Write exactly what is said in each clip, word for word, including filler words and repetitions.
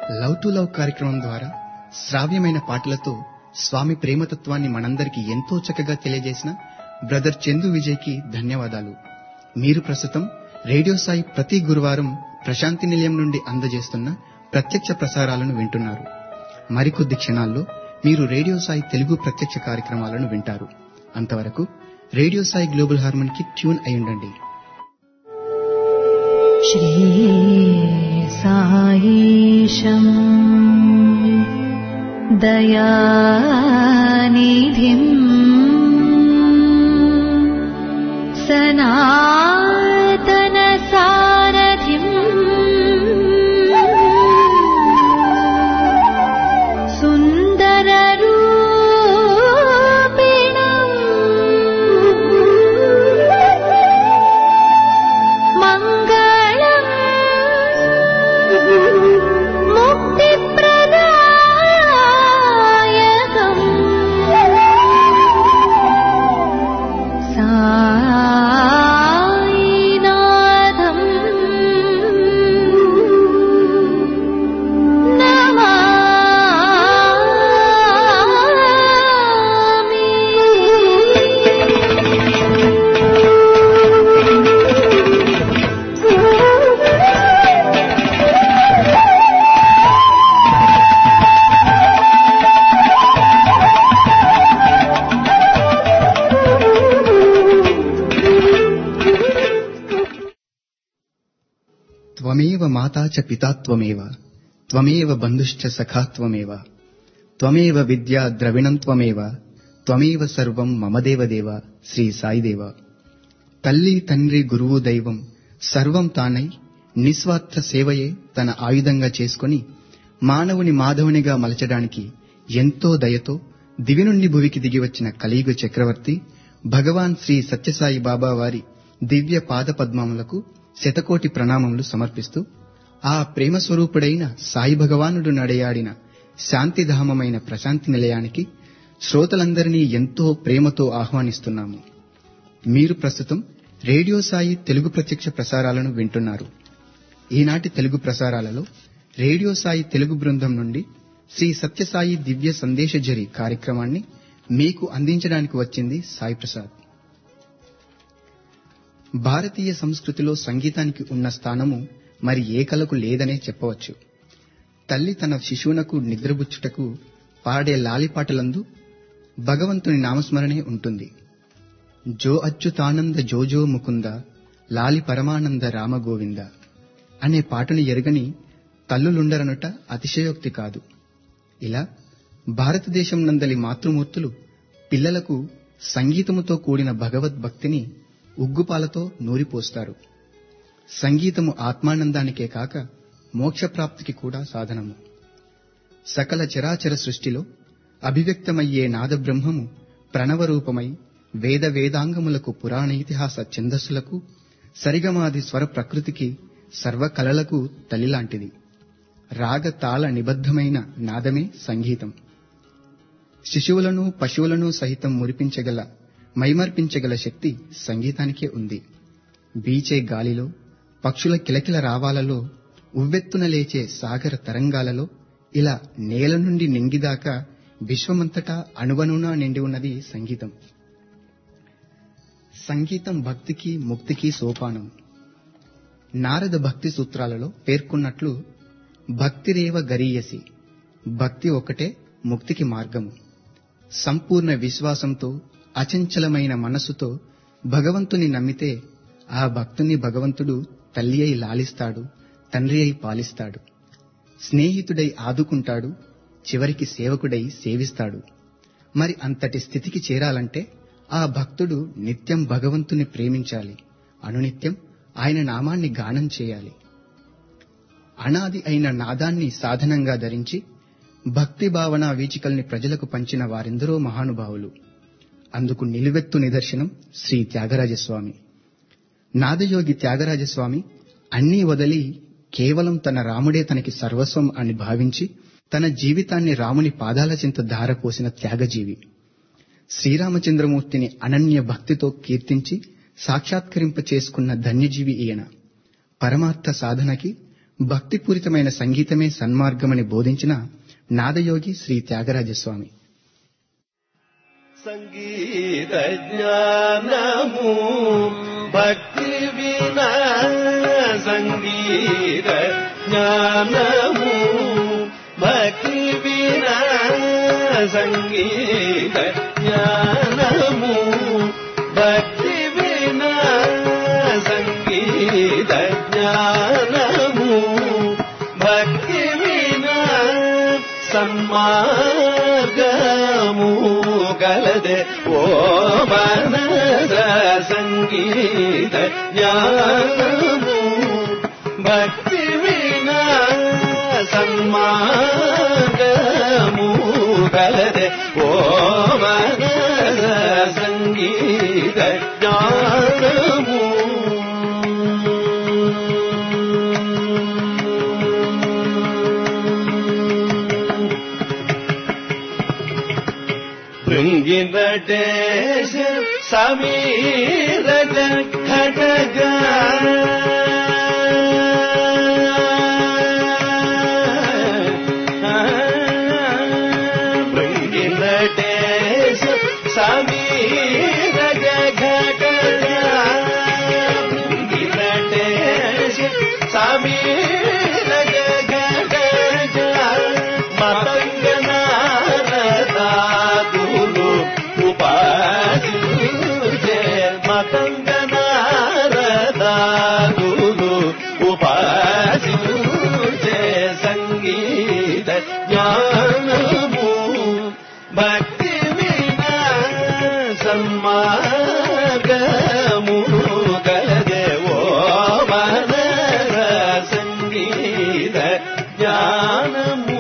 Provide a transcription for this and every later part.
Love to love కార్యక్రమం ద్వారా శ్రావ్యమైన పాటలతో స్వామి ప్రేమతత్వాన్ని మనందరికీ ఎంతో చక్కగా తెలియజేసిన బ్రదర్ చందు విజయ్కి ధన్యవాదాలు. మీరు ప్రస్తుతం రేడియో సాయి ప్రతి గురువారం ప్రశాంతి నిలయం నుండి అందజేస్తున్న ప్రత్యక్ష ప్రసారాలను వింటున్నారు. మరికొద్ది క్షణాల్లో మీరు రేడియో సాయి తెలుగు ప్రత్యక్ష కార్యక్రమాలను వింటారు. అంతవరకు రేడియో సాయి గ్లోబల్ హార్మోన్ కి ట్యూన్ అయి ఉండండి. శ్రీ సాయిశం దయానిధిం సనాతన సారథిం సుందర రూపిణం మంగళం ముక్తిప్రదాయకం సాయినాథం నమామి. త్వమేవ మాతా చ పితా త్వమేవ త్వమేవ బంధుశ్చ సఖా త్వమేవ త్వమేవ విద్యా ద్రవిణం త్వమేవ త్వమేవ సర్వం మమ దేవదేవ. శ్రీ సాయిదేవ. తల్లి తండ్రి గురువు దైవం సర్వం తానై నిస్వార్థ సేవయే తన ఆయుధంగా చేసుకుని మానవుని మాధవునిగా మలచడానికి ఎంతో దయతో దివి నుండి భువికి దిగివచ్చిన కలియుగ చక్రవర్తి భగవాన్ శ్రీ సత్యసాయి బాబా వారి దివ్య పాద పద్మములకు శతకోటి ప్రణామములు సమర్పిస్తూ ఆ ప్రేమ స్వరూపుడైన సాయి భగవానుడు నడయాడిన శాంతిధామమైన ప్రశాంతి నిలయానికి శ్రోతలందరినీ ఎంతో ప్రేమతో ఆహ్వానిస్తున్నాము. మీరు ప్రస్తుతం రేడియో సాయి తెలుగు ప్రత్యక్ష ప్రసారాలను వింటున్నారు. ఈనాటి తెలుగు ప్రసారాలలో రేడియో సాయి తెలుగు బృందం నుండి శ్రీ సత్యసాయి దివ్య సందేశజరి కార్యక్రమాన్ని మీకు అందించడానికి వచ్చింది సాయి ప్రసాద్. భారతీయ సంస్కృతిలో సంగీతానికి ఉన్న స్థానము మరి ఏ కళకు లేదనే చెప్పవచ్చు. తల్లి తన శిశువునకు నిద్రబుచ్చుటకు పాడే లాలిపాటలందు భగవంతుని నామస్మరణే ఉంటుంది. జో అచ్యుతానంద జోజో ముకుంద లాలి పరమానంద రామగోవింద అనే పాటను ఎరుగని తల్లులుండరనుట అతిశయోక్తి కాదు. ఇలా భారతదేశం నందలి మాతృమూర్తులు పిల్లలకు సంగీతముతో కూడిన భగవద్భక్తిని ఉగ్గుపాలతో నూరిపోస్తారు. సంగీతము ఆత్మానందానికే కాక మోక్షప్రాప్తికి కూడా సాధనము. సకల చరాచర సృష్టిలో అభివ్యక్తమయ్యే నాదబ్రహ్మము ప్రణవరూపమై వేద వేదాంగములకు పురాణేతిహాస ఛందస్సులకు సరిగమాది స్వర ప్రకృతికి సర్వకళలకు తల్లిలాంటిది. రాగ తాళ నిబద్ధమైన నాదమే సంగీతం. శిశువులను పశువులను సహితం మురిపించగల మైమర్పించగల శక్తి సంగీతానికే ఉంది. బీచే గాలిలో, పక్షుల కిలకిల రావాలలో, ఉవ్వెత్తున లేచే సాగర తరంగాలలో, ఇలా నేల నుండి నింగిదాకా విశ్వమంతటా అణువణునా నిండి ఉన్నది సంగీతం. సంగీతం భక్తికి ముక్తికి సోపానం. నారద భక్తి సూత్రాలలో పేర్కొన్నట్లు భక్తిరేవ గరీయసి, భక్తి ఒకటే ముక్తికి మార్గము. సంపూర్ణ విశ్వాసంతో అచంచలమైన మనస్సుతో భగవంతుని నమ్మితే ఆ భక్తుని భగవంతుడు తల్లి అయి లాలిస్తాడు, తండ్రి అయి పాలిస్తాడు, స్నేహితుడై ఆదుకుంటాడు, చివరికి సేవకుడై సేవిస్తాడు. మరి అంతటి స్థితికి చేరాలంటే ఆ భక్తుడు నిత్యం భగవంతుని ప్రేమించాలి, అనునిత్యం ఆయన నామాన్ని గానం చేయాలి. అనాది అయిన నాదాన్ని సాధనంగా ధరించి భక్తి భావన వీచికల్ని ప్రజలకు పంచిన వారెందరో మహానుభావులు. అందుకు నిలువెత్తు నిదర్శనం శ్రీ త్యాగరాజస్వామి. నాదయోగి త్యాగరాజస్వామి అన్నీ వదిలి కేవలం తన రాముడే తనకి సర్వస్వం అని భావించి తన జీవితాన్ని రాముని పాదాల చింత ధారపోసిన త్యాగజీవి. శ్రీరామచంద్రమూర్తిని అనన్య భక్తితో కీర్తించి సాక్షాత్కరింప చేసుకున్న ధన్యజీవి ఈయన. పరమార్థ సాధనకి భక్తిపూరితమైన సంగీతమే సన్మార్గమని బోధించిన నాదయోగి శ్రీ త్యాగరాజస్వామి. సంగీత జ్ఞానము భక్తి వినా సంగీత జ్ఞానము భక్తి వినా సంగీత జ్ఞానము భక్తి వినా సంగీత జ్ఞానము భక్తి వినా సన్మార్గము గలదే ఓ మనస సంగీత జ్ఞానము భక్తి వినా సన్మార్గము గలదే ఓ మనస సంగీత జ్ఞానము. భృంగినటేశ సమీరజ ఖడ్గ భృంగినటేశ సమీరజ ఖడ్గ భృంగినటేశ సమీరజ ఖడ్గ మతంగ మతంగ నారదాదులు ఉపాసించే సంగీత జ్ఞానము భక్తి వినా సన్మార్గము గలదే ఓ మనస సంగీత జ్ఞానము.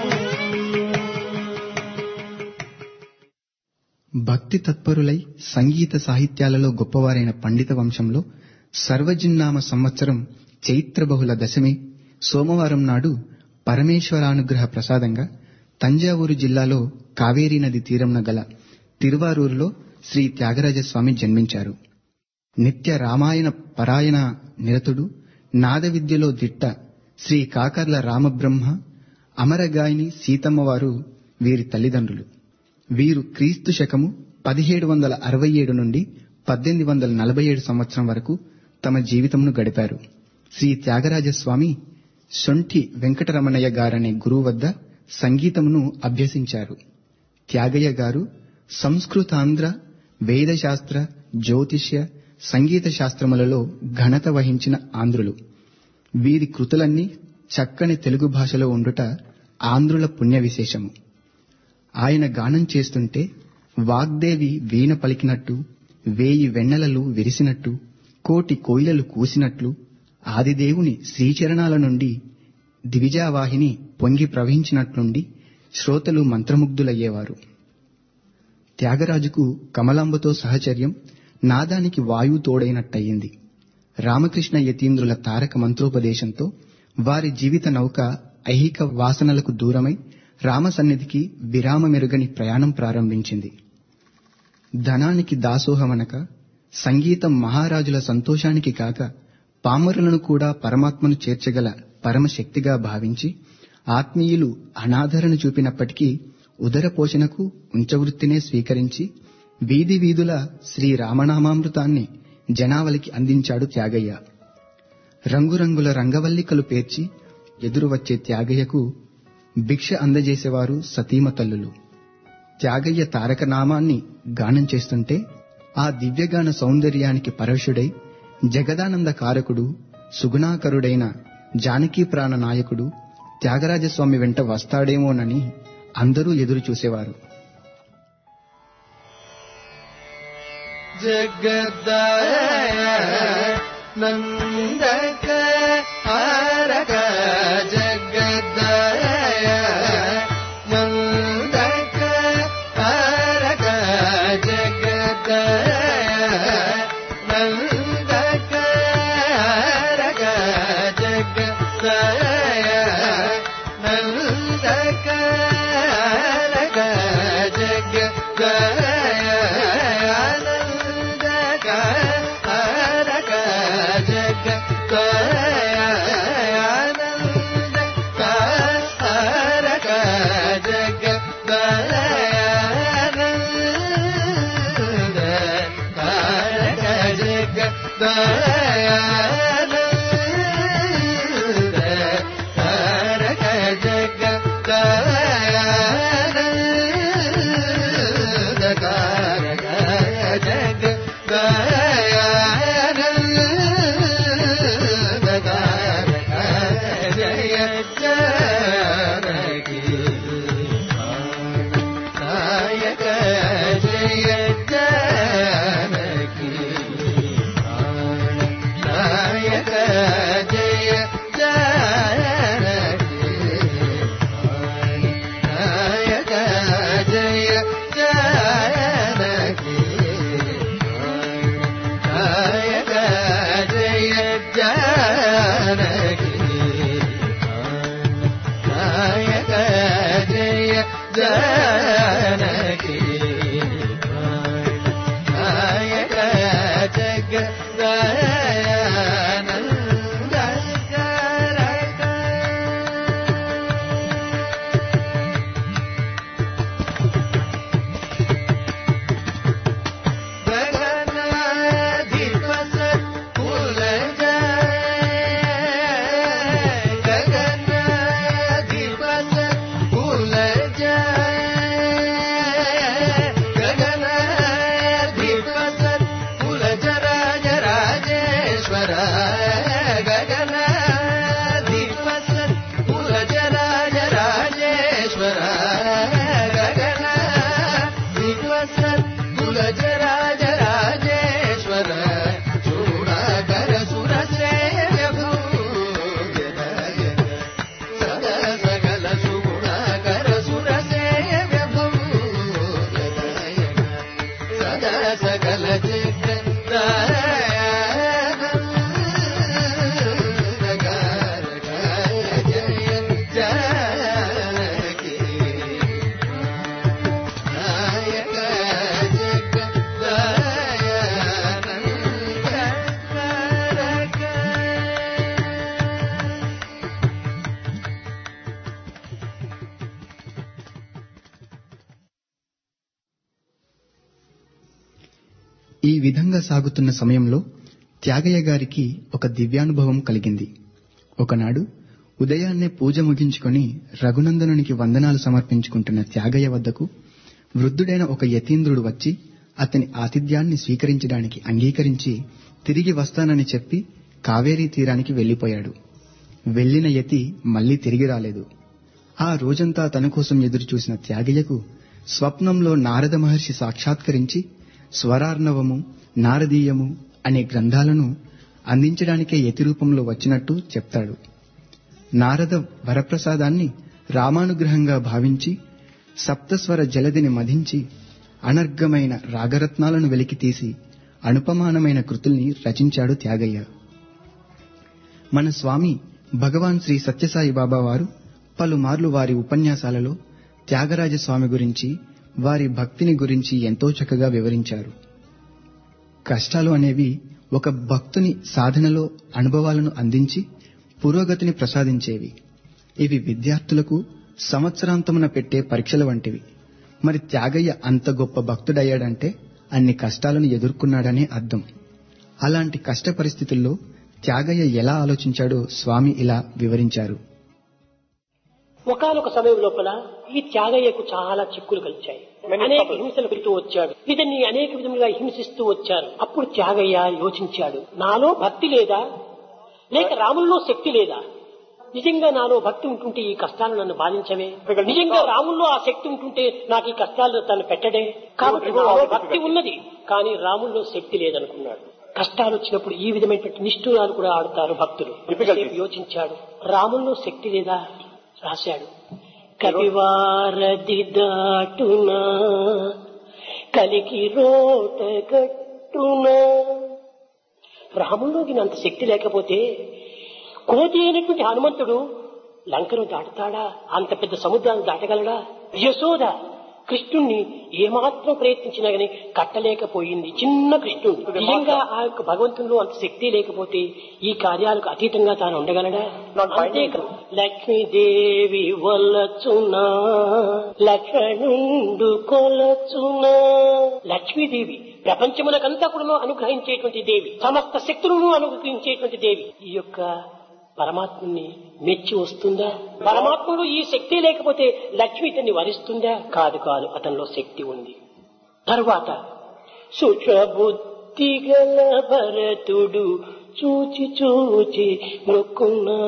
భక్తి తత్పరులై సంగీత సాహిత్యాలలో గొప్పవారైన పండిత వంశంలో సర్వజిన్నామ సంవత్సరం చైత్ర బహుళ దశమి సోమవారం నాడు పరమేశ్వరానుగ్రహ ప్రసాదంగా తంజావూరు జిల్లాలో కావేరీ నది తీరంన గల తిరువారూరులో శ్రీ త్యాగరాజస్వామి జన్మించారు. నిత్య రామాయణ పరాయణ నిరతుడు, నాద విద్యలో దిట్ట శ్రీ కాకర్ల రామబ్రహ్మ, అమరగాయని సీతమ్మవారు వీరి తల్లిదండ్రులు. వీరు క్రీస్తు శకము పదిహేడు వందల అరవై ఏడు నుండి పద్దెనిమిది వందల నలభై ఏడు సంవత్సరం వరకు తమ జీవితంను గడిపారు. శ్రీ త్యాగరాజస్వామి సొంఠి వెంకటరమణయ్య గారనే గురువు వద్ద సంగీతమును అభ్యసించారు. త్యాగయ్య గారు సంస్కృతాంధ్ర, వేదశాస్త్ర, జ్యోతిష్య, సంగీత శాస్త్రములలో ఘనత వహించిన ఆంధ్రులు. వీరి కృతులన్నీ చక్కని తెలుగు భాషలో ఉండుట ఆంధ్రుల పుణ్య విశేషము. ఆయన గానం చేస్తుంటే వాగ్దేవి వీణ పలికినట్టు, వేయి వెన్నెలలు విరిసినట్టు, కోటి కోయిలలు కూసినట్లు, ఆదిదేవుని శ్రీచరణాల నుండి దివిజావాహిని పొంగి ప్రవహించినట్లుండి శ్రోతలు మంత్రముగ్ధులయ్యేవారు. త్యాగరాజుకు కమలాంబతో సహచర్యం నాదానికి వాయువు తోడైనట్టయింది. రామకృష్ణ యతీంద్రుల తారక మంత్రోపదేశంతో వారి జీవిత నౌక ఐహిక వాసనలకు దూరమై రామసన్నిధికి విరామమెరుగని ప్రయాణం ప్రారంభించింది. ధనానికి దాసోహమనక, సంగీతం మహారాజుల సంతోషానికి కాక పామరులను కూడా పరమాత్మను చేర్చగల పరమశక్తిగా భావించి ఆత్మీయులు అనాదరణ చూపినప్పటికీ ఉదర పోషణకు ఉంచవృత్తినే స్వీకరించి వీధి వీధుల శ్రీ రామనామామృతాన్ని జనావళికి అందించాడు త్యాగయ్య. రంగురంగుల రంగవల్లికలు పేర్చి ఎదురు వచ్చే త్యాగయ్యకు భిక్ష అందజేసేవారు సతీమ తల్లులు. త్యాగయ్య తారకనామాన్ని గానం చేస్తుంటే ఆ దివ్యగాన సౌందర్యానికి పరవశుడై జగదానంద కారకుడు, సుగుణాకరుడైన జానకీ ప్రాణ నాయకుడు త్యాగరాజస్వామి వెంట వస్తాడేమోనని అందరూ ఎదురు చూసేవారు. జగదాయ నందక హారక జగదాయ నందక హారక జగదాయ నందక హారక జగదాయ నందక హారక జగదాయ నందక హారక జగదాయ जानकी नायक जगदानंद कारक गगनाधिप सत्कुल गगनाधिप सत्कुल गगनाधिप सत्कुल राज राजेश्वर गगनाधिप सत्कुल राज राजेश्वर गगनाधिप सत्कुल राज राजेश्वर चूड़ाकर सुर सेव्य भूजनयन सदा सकल सुगुणाकर सुर सेव्य भूजनयन सदा सकल जगदानंद जय जानकी नायक जगदानंद कारक ఈ విధంగా సాగుతున్న సమయంలో త్యాగయ్య గారికి ఒక దివ్యానుభవం కలిగింది. ఒకనాడు ఉదయాన్నే పూజ ముగించుకొని రఘునందనునికి వందనాలు సమర్పించుకుంటున్న త్యాగయ్య వద్దకు వృద్ధుడైన ఒక యతీంద్రుడు వచ్చి అతని ఆతిథ్యాన్ని స్వీకరించడానికి అంగీకరించి తిరిగి వస్తానని చెప్పి కావేరీ తీరానికి వెళ్లిపోయాడు. వెళ్లిన యతి మళ్లీ తిరిగి రాలేదు. ఆ రోజంతా తన కోసం ఎదురుచూసిన త్యాగయ్యకు స్వప్నంలో నారద మహర్షి సాక్షాత్కరించి స్వరార్ణవము, నారదీయము అనే గ్రంథాలను అందించడానికే యతి రూపంలో వచ్చినట్టు చెప్తాడు. నారద వరప్రసాదాన్ని రామానుగ్రహంగా భావించి సప్తస్వర జలదిని మధించి అనర్ఘమైన రాగరత్నాలను వెలికితీసి అనుపమానమైన కృతుల్ని రచించాడు త్యాగయ్య. మన స్వామి భగవాన్ శ్రీ సత్యసాయి బాబా వారు పలుమార్లు వారి ఉపన్యాసాలలో త్యాగరాజస్వామి గురించి, వారి భక్తిని గురించి ఎంతో చక్కగా వివరించారు. కష్టాలు అనేవి ఒక భక్తుని సాధనలో అనుభవాలను అందించి పురోగతిని ప్రసాదించేవి. ఇవి విద్యార్థులకు సంవత్సరాంతమున పెట్టే పరీక్షల వంటివి. మరి త్యాగయ్య అంత గొప్ప భక్తుడయ్యాడంటే అన్ని కష్టాలను ఎదుర్కొన్నాడనే అర్థం. అలాంటి కష్ట పరిస్థితుల్లో త్యాగయ్య ఎలా ఆలోచించాడో స్వామి ఇలా వివరించారు. ఒకనొక సమయం లోపల ఈ త్యాగయ్యకు చాలా చిక్కులు కలిచాయి. అనేక హింసలు పెడుతూ వచ్చాడు. ఇతన్ని అనేక విధములుగా హింసిస్తూ వచ్చారు. అప్పుడు త్యాగయ్య యోచించాడు, నాలో భక్తి లేదా, లేక రాముల్లో శక్తి లేదా? నిజంగా నాలో భక్తి ఉంటుంటే ఈ కష్టాలు నన్ను బాధించవే. నిజంగా రాముల్లో ఆ శక్తి ఉంటుంటే నాకు ఈ కష్టాలు తను పెట్టడే. కాబట్టి నాలో భక్తి ఉన్నది, కానీ రాముల్లో శక్తి లేదనుకున్నాడు. కష్టాలు వచ్చినప్పుడు ఈ విధమైనటువంటి నిష్ఠూరాలు కూడా ఆడుతారు భక్తులు. యోచించాడు, రాముల్లో శక్తి లేదా? రాశాడు, కవివారది దాటునా కలికి రోట కట్టునా. రాముల్లోకి అంత శక్తి లేకపోతే కోతి అయినటువంటి హనుమంతుడు లంకను దాటుతాడా? అంత పెద్ద సముద్రాన్ని దాటగలడా? యశోద కృష్ణుణ్ణి ఏమాత్రం ప్రయత్నించినా గానీ కట్టలేకపోయింది. చిన్న కృష్ణుడు. నిజంగా ఆ యొక్క భగవంతునిలో అంత శక్తి లేకపోతే ఈ కార్యాలకు అతీతంగా తాను ఉండగలడా? అంతేకాదు, లక్ష్మీదేవి వల్లచునా లక్ష్మణుండు కొలచునా. లక్ష్మీదేవి ప్రపంచమునకంతా కూడా అనుగ్రహించేటువంటి దేవి, సమస్త శక్తులను అనుగ్రహించేటువంటి దేవి. ఈ యొక్క పరమాత్మని మెచ్చి వస్తుందా? పరమాత్మలో ఈ శక్తి లేకపోతే లక్ష్మి ఇతన్ని వరిస్తుందా? కాదు కాదు, అతనిలో శక్తి ఉంది. తరువాత సుషబుద్ధి గల భరతుడు చూచి చూచి మొక్కున్నా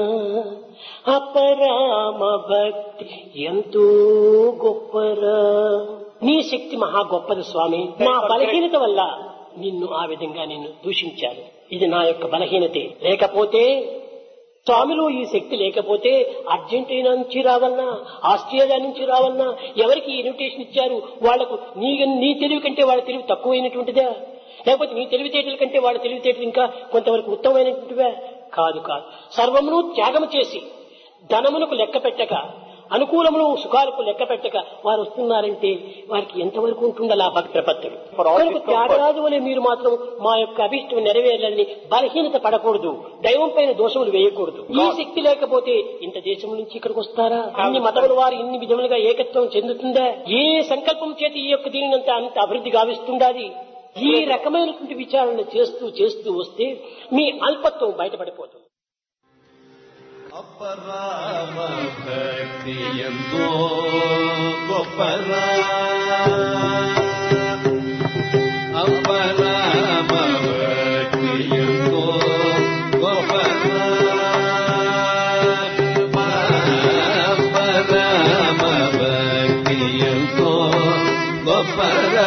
అపరామ భక్తి ఎంతో గొప్పరా. నీ శక్తి మహా గొప్పది స్వామి, నా బలహీనత వల్ల నిన్ను ఆ విధంగా నిన్ను దూషించాను. ఇది నా యొక్క బలహీనతే. లేకపోతే స్వామిలో ఈ శక్తి లేకపోతే అర్జెంటీనా నుంచి రావాలన్నా, ఆస్ట్రేలియా నుంచి రావాలన్నా, ఎవరికి ఇన్విటేషన్ ఇచ్చారు వాళ్లకు నీ నీ తెలివి కంటే వాళ్ళ తెలివి తక్కువైనటువంటిదా? లేకపోతే నీ తెలివితేటల కంటే వాళ్ళ తెలివితేటలు ఇంకా కొంతవరకు ఉత్తమమైనటువంటివా? కాదు కాదు. సర్వమును త్యాగము చేసి ధనమునకు లెక్క పెట్టక అనుకూలములు సుఖాలకు లెక్క పెట్టక వారు వస్తున్నారంటే వారికి ఎంతవరకు ఉంటుండాలి ఆ భక్తి ప్రపత్తులు. కనుక త్యాగరాజు వలె మీరు మాత్రం మా యొక్క అభిష్టం నెరవేరాలని బలహీనత పడకూడదు, దైవం పైన దోషములు వేయకూడదు. ఈ శక్తి లేకపోతే ఇంత దేశం నుంచి ఇక్కడికి వస్తారా? అన్ని మతముల వారు ఇన్ని విధములుగా ఏకత్వం చెందుతుందా? ఏ సంకల్పం చేతి ఈ యొక్క దీనినంతా అంత అభివృద్ధి గావిస్తుండాలి? ఈ రకమైనటువంటి విచారణ చేస్తూ చేస్తూ వస్తే మీ అల్పత్వం బయటపడిపోతుంది. అపరామ భక్తియంతో గొప్పరా, అపరామ భక్తియంతో గొప్పరా, అపరామ భక్తియంతో గొప్పరా,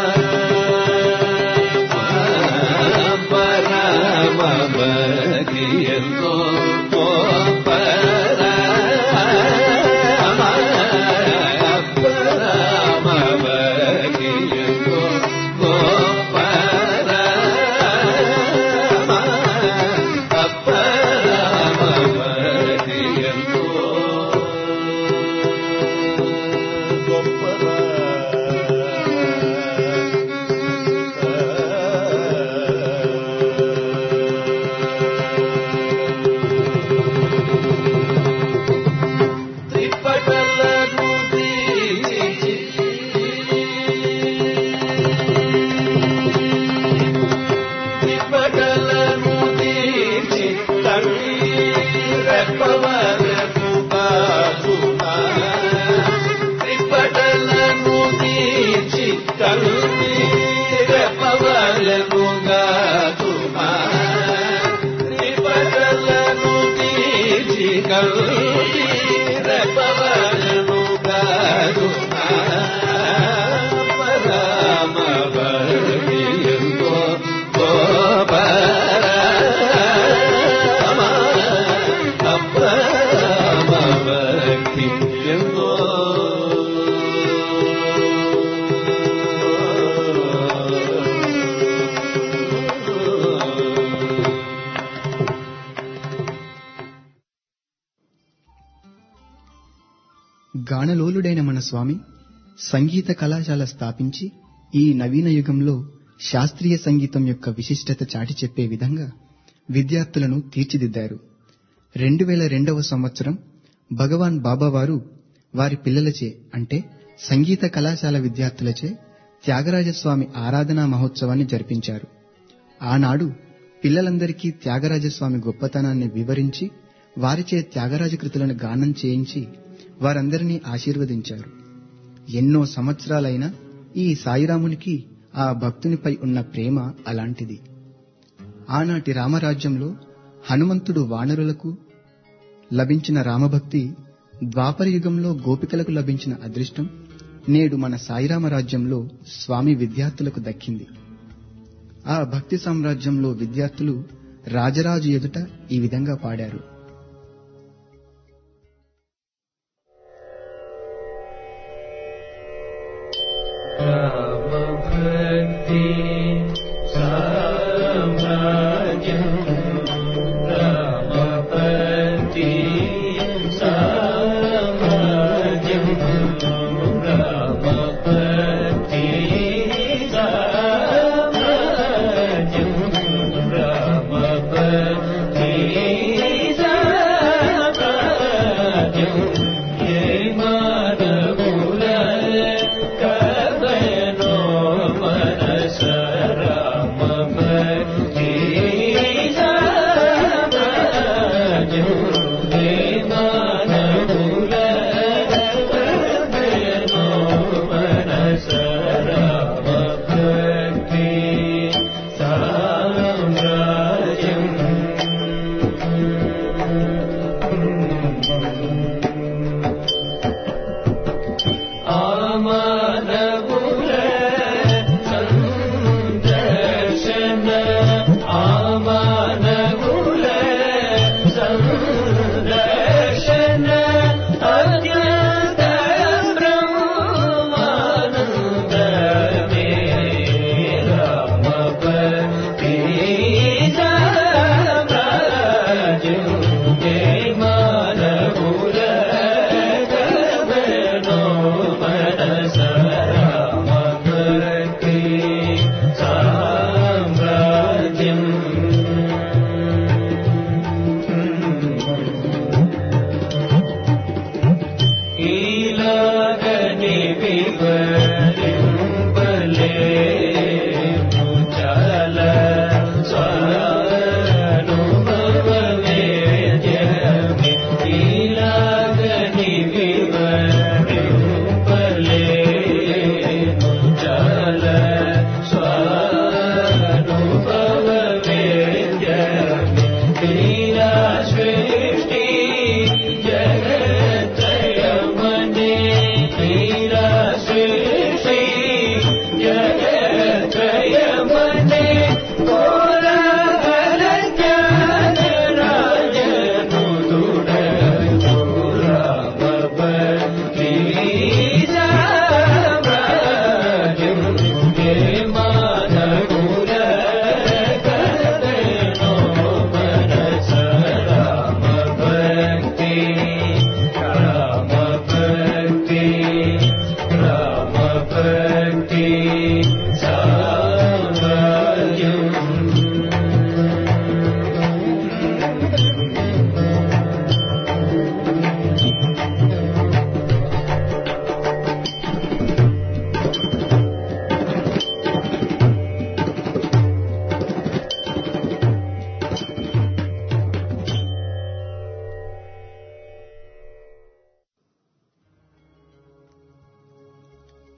అపరామ భక్తియంతో గానలోలుడైన మన స్వామి సంగీత కళాశాల స్థాపించి ఈ నవీన యుగంలో శాస్త్రీయ సంగీతం యొక్క విశిష్టత చాటి చెప్పే విధంగా విద్యార్థులను తీర్చిదిద్దారు. రెండు వేల రెండవ సంవత్సరం భగవాన్ బాబావారు వారి పిల్లలచే అంటే సంగీత కళాశాల విద్యార్థులచే త్యాగరాజస్వామి ఆరాధనా మహోత్సవాన్ని జరిపించారు. ఆనాడు పిల్లలందరికీ త్యాగరాజస్వామి గొప్పతనాన్ని వివరించి వారిచే త్యాగరాజ కృతులను గానం చేయించి వారందరినీ ఆశీర్వదించారు. ఎన్నో సంవత్సరాలైనా ఈ సాయిరామునికి ఆ భక్తునిపై ఉన్న ప్రేమ అలాంటిది. ఆనాటి రామరాజ్యంలో హనుమంతుడు వానరులకు లభించిన రామభక్తి, ద్వాపర యుగంలో గోపికలకు లభించిన అదృష్టం నేడు మన సాయిరామరాజ్యంలో స్వామి విద్యార్థులకు దక్కింది. ఆ భక్తి సామ్రాజ్యంలో విద్యార్థులు రాజరాజు ఎదుట ఈ విధంగా పాడారు. రామభక్తి సామ్రాజ్యం, రామభక్తి సామ్రాజ్యం, రామభక్తి సామ్రాజ్యం, రామభక్తి సామ్రాజ్యం. ఏ మానవుల కబనో మనస రామభక్తి సామ్రాజ్యం. ఏ మానవుల కబనో మనస రామభక్తి సామ్రాజ్యం. ఆమానవుల సందర్శన, ఆమానవుల సందర్శన, అత్యంత బ్రహ్మానందమే రామభక్తి సామ్రాజ్యం. ఏ మానవుల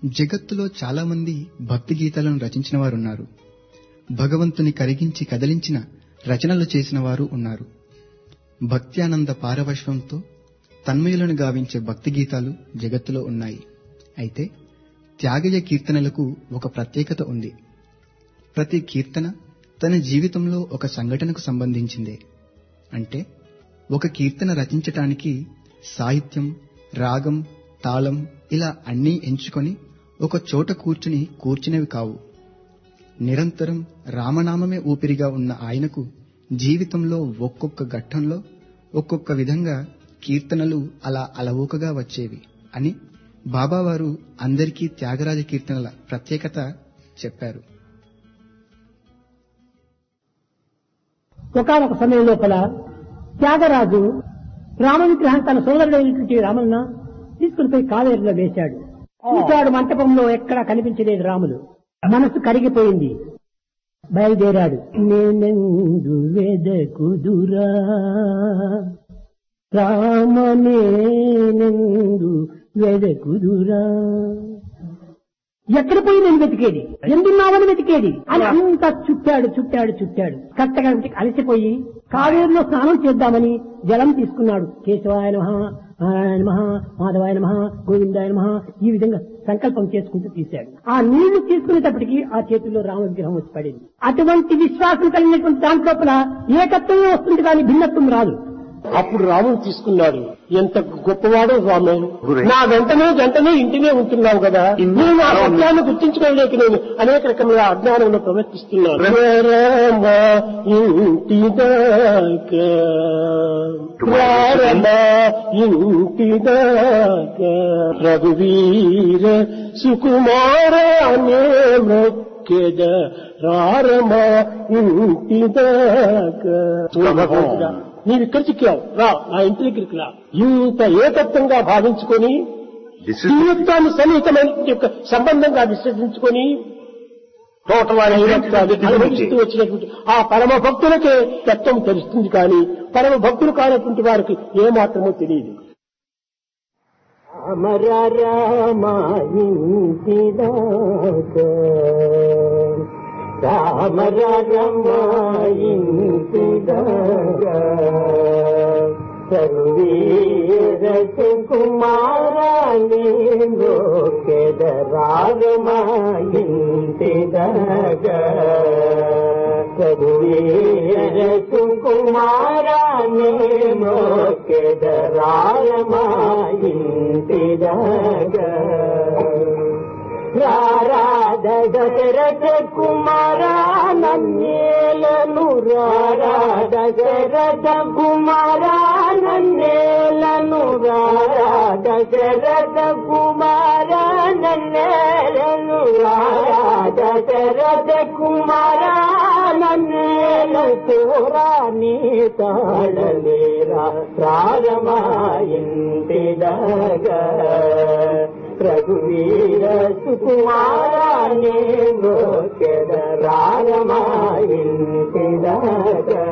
జగత్తులో చాలా మంది భక్తి గీతాలను రచించిన వారున్నారు. భగవంతుని కరిగించి కదిలించిన రచనలు చేసిన వారు ఉన్నారు. భక్త్యానంద పారవశ్వంతో తన్మయులను గావించే భక్తి గీతాలు జగత్తులో ఉన్నాయి. అయితే త్యాగయ్య కీర్తనలకు ఒక ప్రత్యేకత ఉంది. ప్రతి కీర్తన తన జీవితంలో ఒక సంఘటనకు సంబంధించిందే. అంటే ఒక కీర్తన రచించటానికి సాహిత్యం, రాగం, తాళం ఇలా అన్నీ ఎంచుకొని ఒక చోట కూర్చుని కూర్చునేవి కావు. నిరంతరం రామనామమే ఊపిరిగా ఉన్న ఆయనకు జీవితంలో ఒక్కొక్క ఘట్టంలో ఒక్కొక్క విధంగా కీర్తనలు అలా అలవోకగా వచ్చేవి అని బాబావారు అందరికీ త్యాగరాజ కీర్తనల ప్రత్యేకత చెప్పారు. ఒకనొక సమయం లోపల త్యాగరాజు రామ విగ్రహం తన సోదరుడైనటువంటి రామన్న తీసుకుని పోయి కావేరిలో వేశాడు. చూశాడు, మంటపంలో ఎక్కడా కనిపించలేదు రాములు. మనసు కరిగిపోయింది. బయలుదేరాడు. నేనెందు వెదకుదురా రామ, నేనెందు వెదకుదురా, ఎక్కడ పోయి నేను వెతికేది, ఎందున్నావని వెతికేది అని అంతా చుట్టాడు చుట్టాడు చుట్టాడు కరెక్ట్గా అలసిపోయి కావేరిలో స్నానం చేద్దామని జలం తీసుకున్నాడు. కేశవాయ నమః, నారాయణ నమః, మాధవాయ నమః, గోవిందాయ నమః ఈ విధంగా సంకల్పం చేసుకుంటూ తీశాడు. ఆ నీళ్లు తీసుకునేటప్పటికి ఆ చేతుల్లో రామ విగ్రహం వచ్చి పడింది. అటువంటి విశ్వాసం కలిగినటువంటి దాంట్లోపల ఏకత్వమే వస్తుంది కానీ భిన్నత్వం రాదు. అప్పుడు రాముడు తీసుకున్నాడు. ఎంత గొప్పవాడో స్వామి, నా వెంటనే వెంటనే ఇంటినే ఉంటున్నావు కదా, నేను ఆ సత్యాన్ని గుర్తించుకోలేక నేను అనేక రకముల అజ్ఞానంలో ప్రవర్తిస్తున్నాను. ఇంటిదాకా ఇంటిదాకా రఘువీర సుకుమారానే మొక్కెద రారమ ఇంటిదాకా. నీవు ఇక్కడ చిక్కావు, రా నా ఇంటి దగ్గరికి రా. ఇంత ఏకత్వంగా భావించుకొని జీవితాన్ని సన్నిహితమైన యొక్క సంబంధంగా విశ్లేషించుకొని టోటల్ అనుభవిస్తూ వచ్చినటువంటి ఆ పరమ భక్తులకే తత్వం తెలుస్తుంది. కానీ పరమ భక్తులు కానటువంటి వారికి ఏమాత్రమో తెలియదు. అమర రామాయింటిదాకా రామర రమాయింటిదాకా సర్వీర కుమారాణి లోకెదరారమాయింటిదాకా సర్వీర కుమారాణి లోకెదరారమాయింటిదాకా రారాధ దశరథ కుమారా నన్నేలను రారాధ దశరథ కుమారా నన్నేలను రారాధ దశరథ కుమారా నన్నేలను రారాధ దశరథ కుమారా నన్నేలు కోరాని తాళలేరా ప్రారమాయింటిదాకా రఘువీర సుకుమారానే మొక్కెద రారమాయింటిదాకా.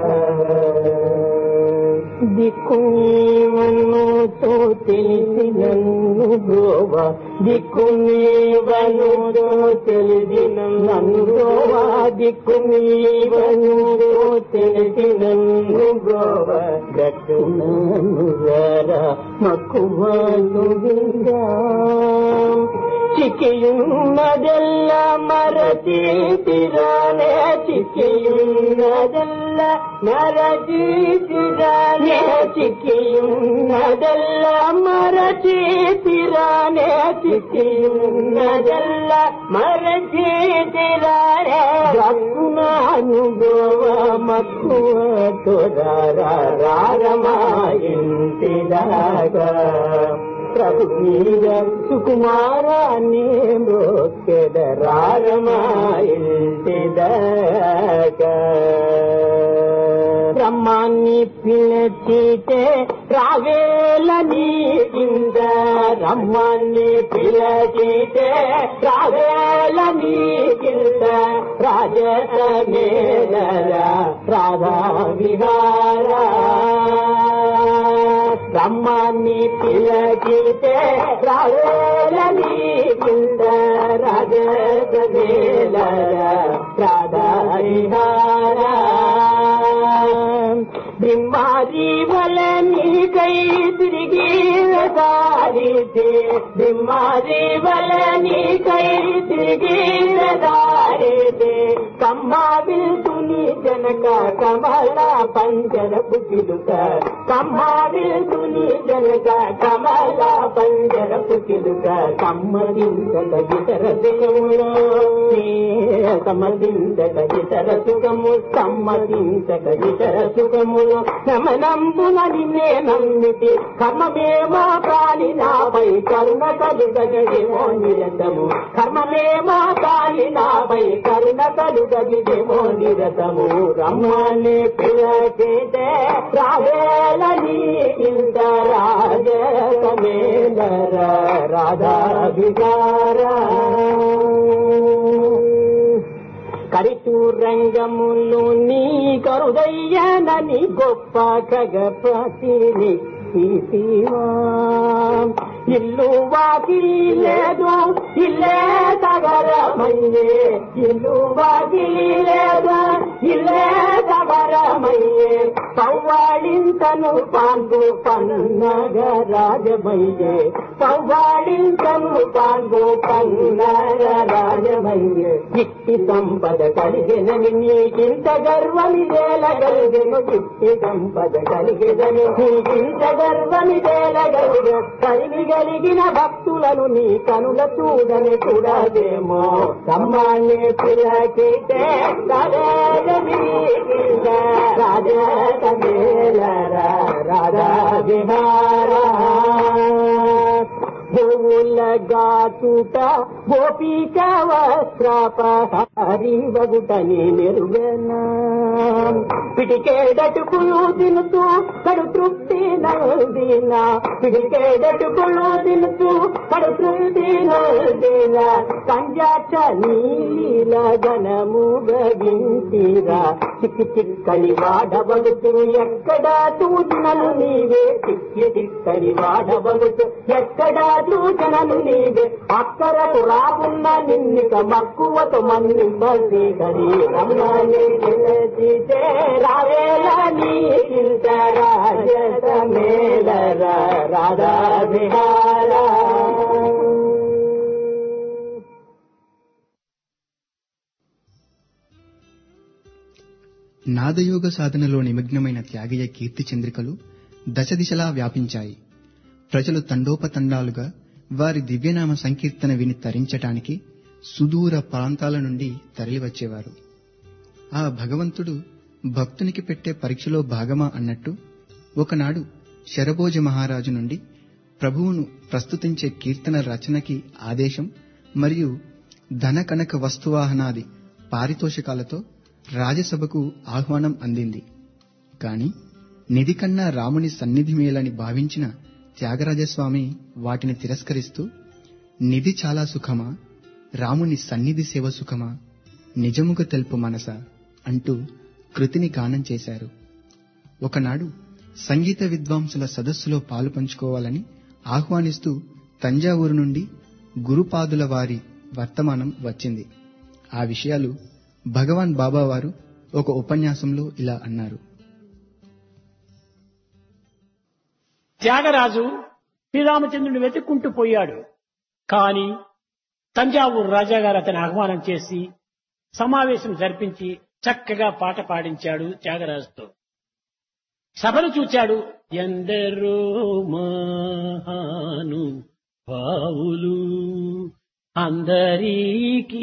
దిక్కు నీవనుతో తెలిసి నన్ను బ్రోవ, దిక్కు నీవనుతో తెలిసి నన్ను బ్రోవ, దిక్కు నీవనుతో తెలిసి నన్ను బ్రోవ, గట్టు నన్ను రారా మక్కువను విందా. చిక్కియున్నదెల్ల మరచీతిరానే, చిక్కియున్నదెల్ల మరచీతిరానే, చిక్కియున్నదెల్ల మరచీతిరానే, చిక్కియున్నదెల్ల మరచీతిరానే, గక్కునానుభవ మక్కువ తొరారా రారమాయింటిదాకా ప్రభువీర సుకుమారాన్ని మొక్కెద రారమాయింటిదాకా. బ్రహ్మాన్ని పిలచితే రావేలని ఇంద, బ్రహ్మాన్ని పిలచితే రావేలని ఇంద, రాజసమేళ రాధా విహార రమ్మాన్ని పిలకితే రావేలని కింద రాజేల రాధారిహారా బిమ్మారి వలని కై తిరిగి దారితే బిమ్మారి వలని కై తిరిగి దారితే కమ్మా విల్తుని జనక కమల పంజరపు చిలుక కమ్మా విల్తుని జనక కమల పంజరపు చిలుక కమ్మదించక గితర సుఖములో సమ్మదించక గితర సుఖము సమ్మదించక గితర సుఖములో నమనంబున నిన్నే నమ్మితి కర్మమేమో కాని నాపై కరుణ కలుగదేమో నిరతము కర్మమేమో కాని నాపై కరుణ కలుగదేమో నిరతము రమ్మని పిలకితే రావేలని ఇంత రాజకమేలర రాధాభిగారా కరిచూరంగములు నీ కరుదయ్యనని గొప్ప ఖగపతిని తీసివా ఇల్లు వాకి లేదు ఇల్లే తగరమయ్యే ఇల్లు వాకి లేదు ఇల్లే తగరమయ్యే పవ్వాడింతను పాంగు పన్నగ రాజమయ్యే పవ్వాడింతను పాంగు పన్నగ రాజమయ్యే ఇట్టి సంపద కలిగినని నీకింత గర్వమిదేలగలిగెను ఇట్టి సంపద కలిగినని నీకింత గర్వమిదేలగలిగెను కలిగి కలిగిన భక్తులను నీ కనుల చూడని చూడదేమో కమ్మాన్ని పిలకితే రాజకమేలరా రాధావిహారా భూవులగాచుట గోపిక వస్త్రాపహారి వగుటని మెరుగనా పిడికేడటుకులు తినుతూ కడు తృప్తి నల్దిన పిడికేడటుకులు తినుతూ కడు తృప్తి నల్దిన సంజాచ నీల గణము గగించిరా చిక్కి చిక్కని వాడబడుతూ ఎక్కడ చూచినను నీవే చిక్కి చిక్కని వాడబడుతూ ఎక్కడ చూచినను నీవే అక్కరకు రాకున్న నిన్నిక మక్కువతో మన్నింపల్సి కరి రమ్మని పిలచితే రావేలని ఇంత రాజకమేలర రాధావిహారా నాదయోగ సాధనలో నిమగ్నమైన త్యాగయ్య కీర్తి చంద్రికలు దశ దిశలా వ్యాపించాయి. ప్రజలు తండోపతండాలుగా వారి దివ్యనామ సంకీర్తన విని తరించటానికి సుదూర ప్రాంతాల నుండి తరలివచ్చేవారు. ఆ భగవంతుడు భక్తునికి పెట్టే పరీక్షలో భాగమా అన్నట్టు ఒకనాడు శరభోజ మహారాజు నుండి ప్రభువును ప్రస్తుతించే కీర్తన రచనకి ఆదేశం మరియు ధన కనక వస్తువాహనాది పారితోషికాలతో రాజసభకు ఆహ్వానం అందింది. కాని నిధి కన్నా రాముని సన్నిధి మేలని భావించిన త్యాగరాజస్వామి వాటిని తిరస్కరిస్తూ నిధి చాలా సుఖమా, రాముని సన్నిధి సేవ సుఖమా, నిజముగా తెలుపు మనస అంటూ కృతిని గానం చేశారు. ఒకనాడు సంగీత విద్వాంసుల సదస్సులో పాలు పంచుకోవాలని ఆహ్వానిస్తూ తంజావూరు నుండి గురుపాదుల వారి వర్తమానం వచ్చింది. ఆ విషయాలు భగవాన్ బాబా వారు ఒక ఉపన్యాసంలో ఇలా అన్నారు. త్యాగరాజు శ్రీరామచంద్రుని వెతుక్కుంటూ పోయాడు. కాని తంజావూరు రాజాగారు అతని ఆహ్వానం చేసి సమావేశం జరిపించి చక్కగా పాట పాడించాడు త్యాగరాజుతో. సభను చూచాడు. ఎందరో మహాను భావులు అందరికీ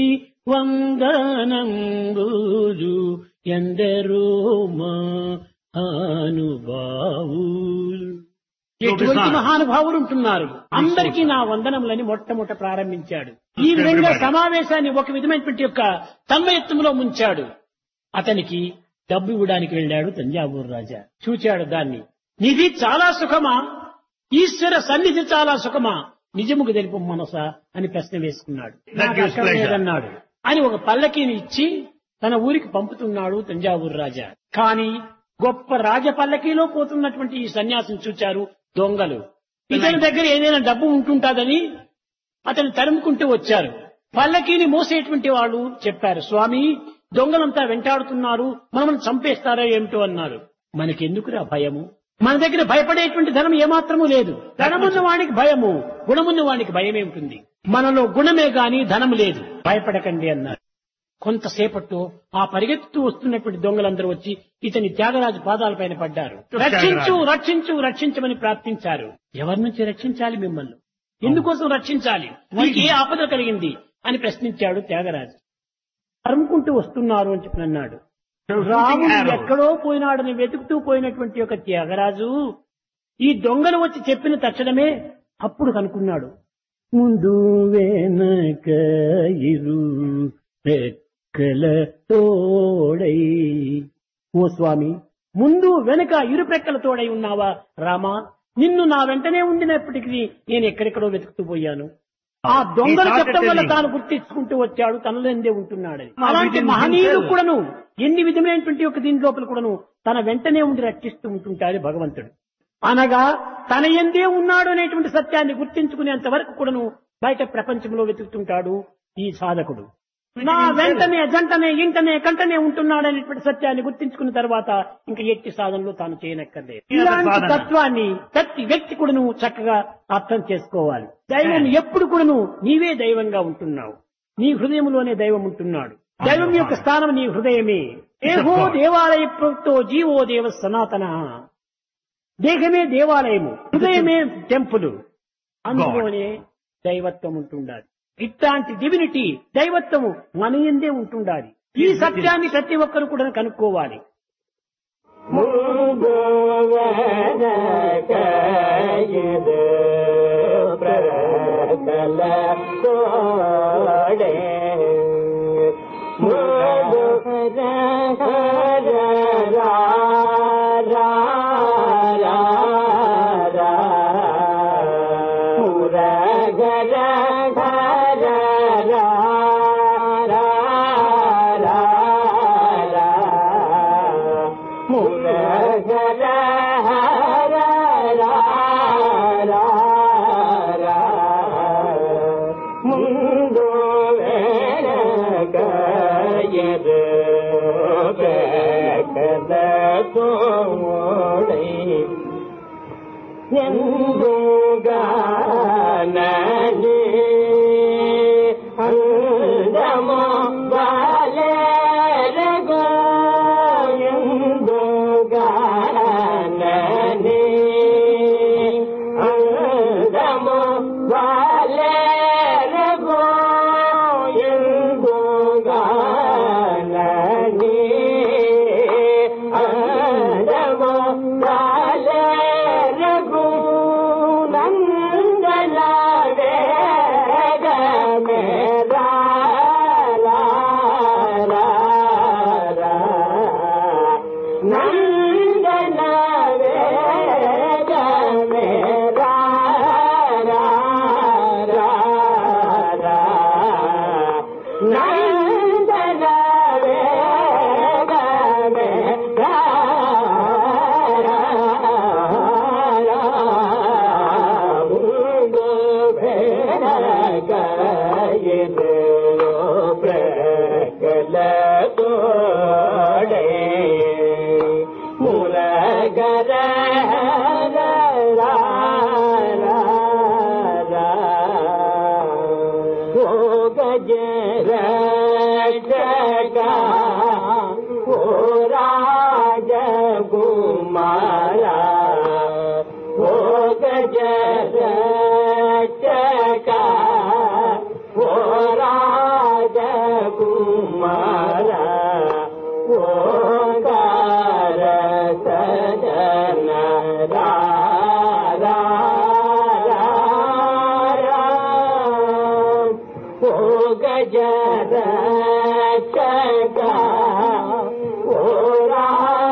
వందనంబులు, ఎందరో మహానుభావులు. ఎటువంటి మహానుభావులు ఉంటున్నారు, అందరికీ నా వందనములని మొట్టమొదట ప్రారంభించాడు. ఈ విధంగా సమావేశాన్ని ఒక విధమైనటువంటి యొక్క తన్మయత్వంలో ముంచాడు. అతనికి డబ్బు ఇవ్వడానికి వెళ్ళాడు తంజావూరు రాజా. చూచాడు దాన్ని. నిధి చాలా సుఖమా, ఈశ్వర సన్నిధి చాలా సుఖమా, నిజముకు తెలుపు మనసా అని ప్రశ్న వేసుకున్నాడు. నాకు అక్కర్లేదన్నాడు అని ఒక పల్లకీని ఇచ్చి తన ఊరికి పంపుతున్నాడు తంజావూరు రాజా. కాని గొప్ప రాజపల్లకీలో పోతున్నటువంటి ఈ సన్యాసిని చూచారు దొంగలు. ఇతని దగ్గర ఏదైనా డబ్బు ఉంటుంటాదని అతను తరుముకుంటూ వచ్చారు. పల్లకీని మోసేటువంటి వాళ్ళు చెప్పారు, స్వామి దొంగలంతా వెంటాడుతున్నారు, మనల్ని చంపేస్తారా ఏమిటో అన్నారు. మనకెందుకురా భయము? మన దగ్గర భయపడేటువంటి ధనం ఏమాత్రము లేదు. ధనమున్న వాడికి భయము, గుణమున్న వాడికి భయమే ఉంటుంది. మనలో గుణమే గాని ధనము లేదు, భయపడకండి అన్నారు. కొంతసేపట్లో ఆ పరిగెత్తుతూ వస్తున్నటువంటి దొంగలందరూ వచ్చి ఇతని త్యాగరాజు పాదాలపైన పడ్డారు. రక్షించు రక్షించు రక్షించమని ప్రార్థించారు. ఎవరి నుంచి రక్షించాలి మిమ్మల్ని? ఎందుకోసం రక్షించాలి? మీకు ఏ ఆపద కలిగింది అని ప్రశ్నించాడు త్యాగరాజు. తరుముకుంటూ వస్తున్నారు అని చెప్పి అన్నాడు. రాముడు ఎక్కడో పోయినాడని వెతుకుతూ పోయినటువంటి ఒక త్యాగరాజు ఈ దొంగలు వచ్చి చెప్పిన తక్షణమే అప్పుడు కనుక్కున్నాడు, ముందు వెనక ఇరు రెక్కల తోడై. ఓ స్వామి, ముందు వెనక ఇరు రెక్కల తోడై ఉన్నావా రామా? నిన్ను నా వెంటనే ఉండినప్పటికీ నేను ఎక్కడెక్కడో వెతుకుతూ పోయాను. ఆ దొంగలు చెప్పడం వల్ల తాను గుర్తించుకుంటూ వచ్చాడు, తనలో ఎందే ఉంటున్నాడని. అలాంటి మహనీయులు కూడాను ఎన్ని విధమైనటువంటి ఒక దీని లోపల కూడాను తన వెంటనే ఉండి రక్షిస్తూ ఉంటుంటారు భగవంతుడు. అనగా తన ఎందే ఉన్నాడు అనేటువంటి సత్యాన్ని గుర్తించుకునేంత వరకు కూడాను బయట ప్రపంచంలో వెతుకుతుంటాడు ఈ సాధకుడు. నా వెంటనే జంటనే ఇంటనే కంటనే ఉంటున్నాడు అనేటువంటి సత్యాన్ని గుర్తించుకున్న తర్వాత ఇంకా ఎట్టి సాధనలో తాను చేయనక్కర్లేదు. ఇలాంటి తత్వాన్ని ప్రతి వ్యక్తి కూడాను చక్కగా అర్థం చేసుకోవాలి. దైవం ఎప్పుడు కూడాను నీవే దైవంగా ఉంటున్నావు, నీ హృదయంలోనే దైవం ఉంటున్నాడు. దైవం యొక్క స్థానం నీ హృదయమే. దేహో దేవాలయ ప్రోక్తో జీవో దేవ సనాతన. దేహమే దేవాలయము, హృదయమే టెంపుల్, అందులోనే దైవత్వం ఉంటుండాలి. ఇట్లాంటి డివినిటీ దైవత్వము మన యందే ఉంటుండాలి. ఈ సత్యాన్ని ప్రతి ఒక్కరు కూడా కనుక్కోవాలి.